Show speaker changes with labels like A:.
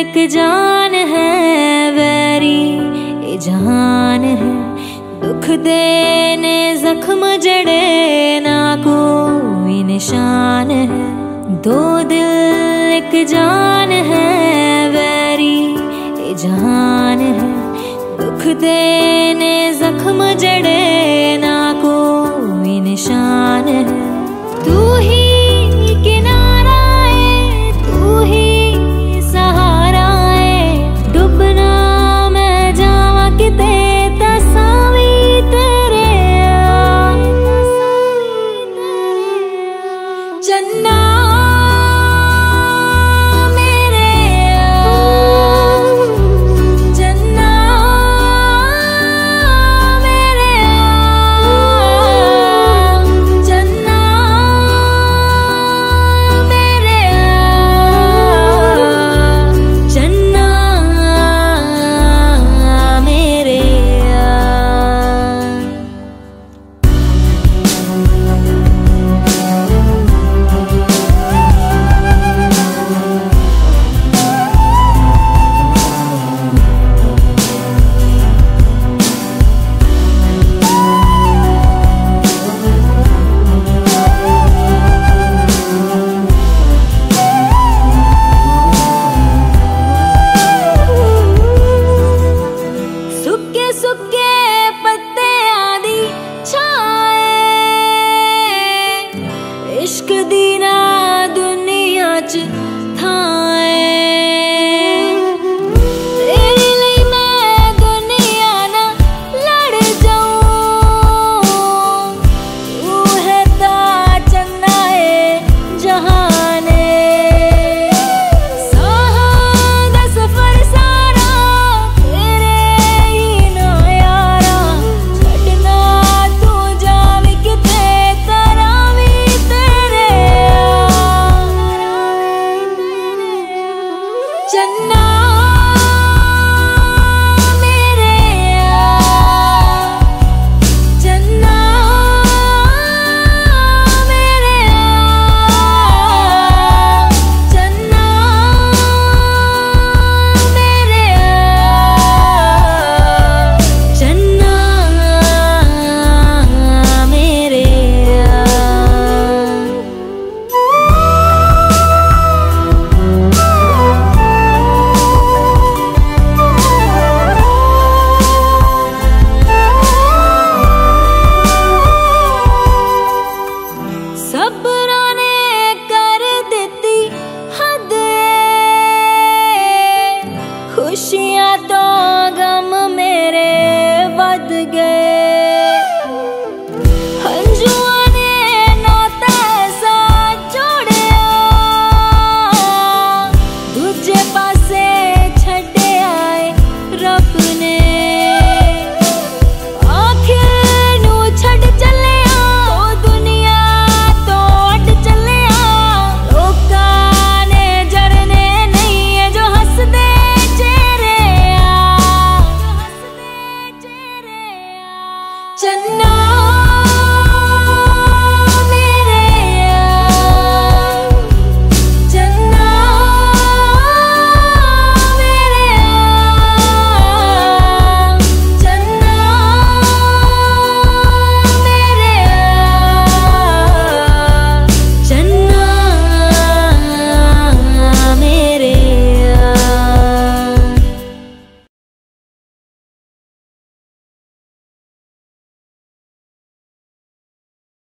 A: एक जान है वैरी ये जहान है, दुख देने जख्म जड़े ना कोई निशान है। दो दिल एक जान है वैरी ये जहान है, दुख देने जख्म जड़े ना कोई निशान है। तू ही किनारा है, तू ही सहारा है, डूबना मैं जावा किते तसावी तेरे चन्ना इश्क दी ना दुनिया च थाए, तेरे लिए मैं दुनिया ना लड़ जाऊं। तू है ता चन्ना है जहाने, साहां दा सफर सारा तेरे ही ना यारा, छड़ना तू जावे किते तरावी चन्ना।